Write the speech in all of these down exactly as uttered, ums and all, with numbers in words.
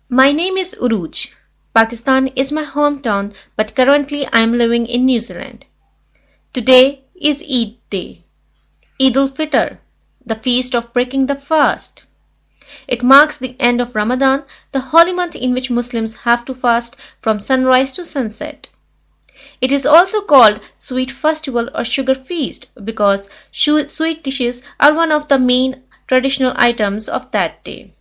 My name is Uruj. Pakistan is my hometown, but currently I am living in New Zealand. Today is Eid Day, Eid ul-Fitr, the feast of breaking the fast. It marks the end of Ramadan, the holy month in which Muslims have to fast from sunrise to sunset. It is also called Sweet Festival or Sugar Feast because sweet dishes are one of the main traditional items of that day.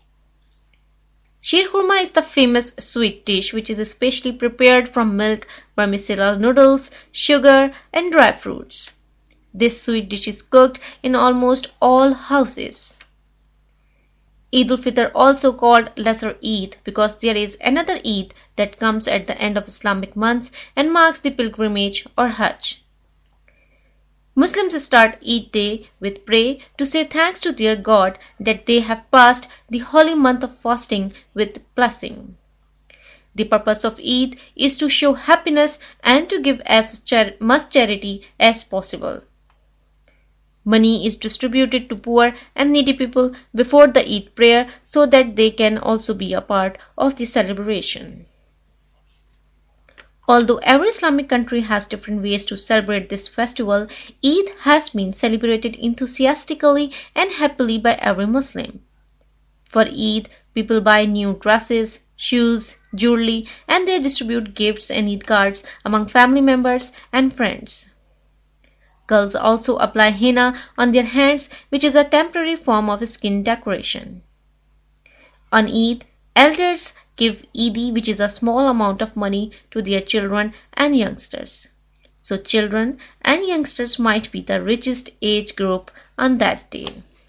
Sheer Khurma is the famous sweet dish which is especially prepared from milk, vermicelli noodles, sugar and dry fruits. This sweet dish is cooked in almost all houses. Eid ul-Fitr, also called Lesser Eid because there is another Eid that comes at the end of Islamic months and marks the pilgrimage or Hajj. Muslims start Eid Day with prayer to say thanks to their God that they have passed the holy month of fasting with blessing. The purpose of Eid is to show happiness and to give as char much charity as possible. Money is distributed to poor and needy people before the Eid prayer so that they can also be a part of the celebration. Although every Islamic country has different ways to celebrate this festival, Eid has been celebrated enthusiastically and happily by every Muslim. For Eid, people buy new dresses, shoes, jewelry, and they distribute gifts and Eid cards among family members and friends. Girls also apply henna on their hands, which is a temporary form of skin decoration. On Eid, elders give Eidi, which is a small amount of money, to their children and youngsters. So children and youngsters might be the richest age group on that day.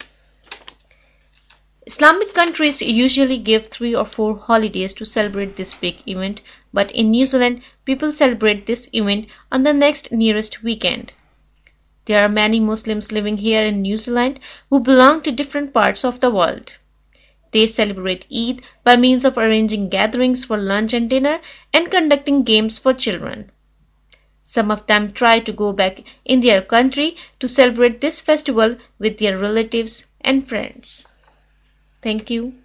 Islamic countries usually give three or four holidays to celebrate this big event, but in New Zealand, people celebrate this event on the next nearest weekend. There are many Muslims living here in New Zealand who belong to different parts of the world. They celebrate Eid by means of arranging gatherings for lunch and dinner and conducting games for children. Some of them try to go back in their country to celebrate this festival with their relatives and friends. Thank you.